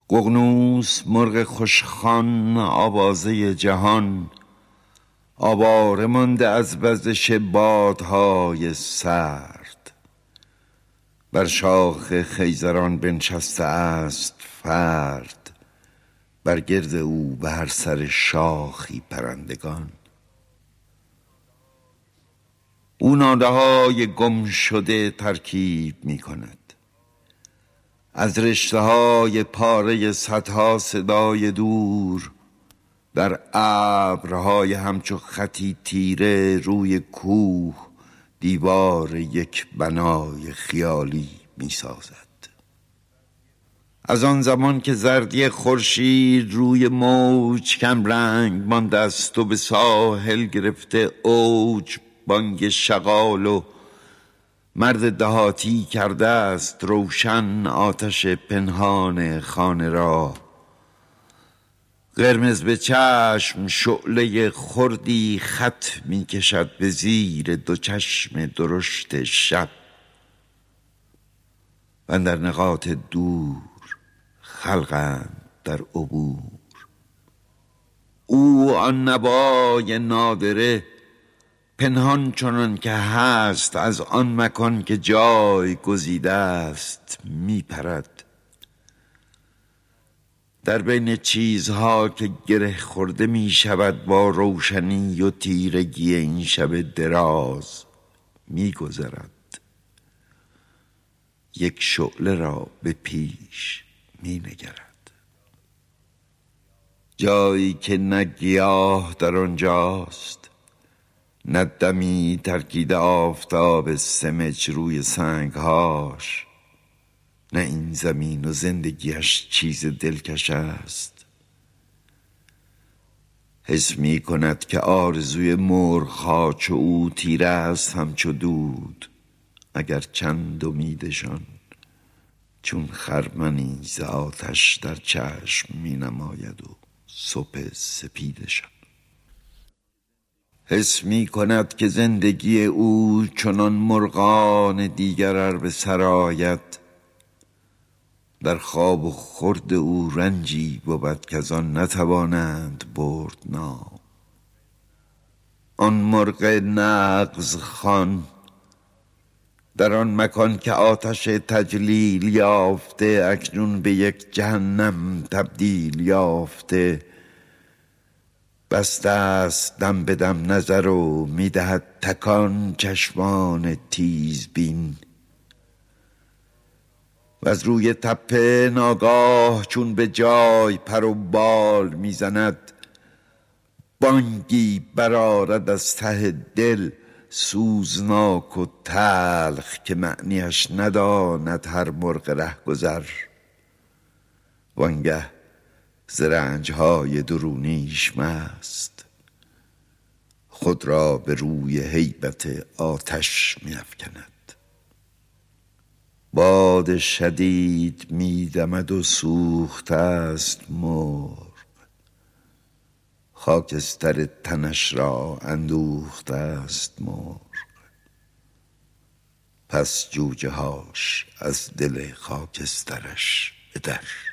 ققنوس مرغ خوشخوان آوازه جهان، آواره مانده از وزش بادهای سرد. بر شاخ خیزران بنشسته است فرد، بر گرد او به هر سر شاخی پرندگان. او ناله های گم شده ترکیب می کند، از رشته های پاره صدها صدای دور. در ابرهای همچو خطی تیره روی کوه، دیوار یک بنای خیالی می سازد. از آن زمان که زردی خورشید روی موج کم رنگ مانده است و به ساحل گرفته اوج بانگ شغال و مرد دهاتی کرده است روشن آتش پنهان خانه را. قرمز به چشم شعله خردی خط می کشد به زیر دو چشم درشت شب. و در نقاط دور خلقند در عبور. او آن نبای نادره پنهان چنان که هست از آن مکان که جای گزیده است می پرد. در بین چیزها که گره خورده می شود با روشنی و تیرگی این شب دراز می گذرد. یک شعله را به پیش می نگرد. جایی که نه گیاه در آنجاست، نه دمی ترکیده آفتاب سمج روی سنگهاش، نه این زمین و زندگیش چیز دلکش است. حس می کند که آرزوی مرغ‌ها چو او تیره است همچو دود، اگر چند امیدشان چون خرمنی ز آتش در چشم می نماید و صبح سپیدشان. حس می کند که زندگی او چنان مرغان دیگر ار به سر آید، در خواب و خورد او رنجی بود که از آن نتوانند برد نام. آن مرغ نغز خوان در آن مکان که آتش تجلیل یافته اکنون به یک جهنم تبدیل یافته، بسته است دم به دم نظر و میدهد تکان چشمان تیزبین. و از روی تپه ناگاه چون به جای پر و بال میزند، بانگی برآرد از ته دل سوزناک و تلخ که معنیش نداند هر مرغ رهگذر. وانگه ز رنج‌های درونیش مست، خود را به روی هیبت آتش می‌افکند. باد شدید می‌دمد و سوخته است مرغ، خاکستر تنش را اندوخته است مرغ. پس جوجه هاش از دل خاکسترش به در.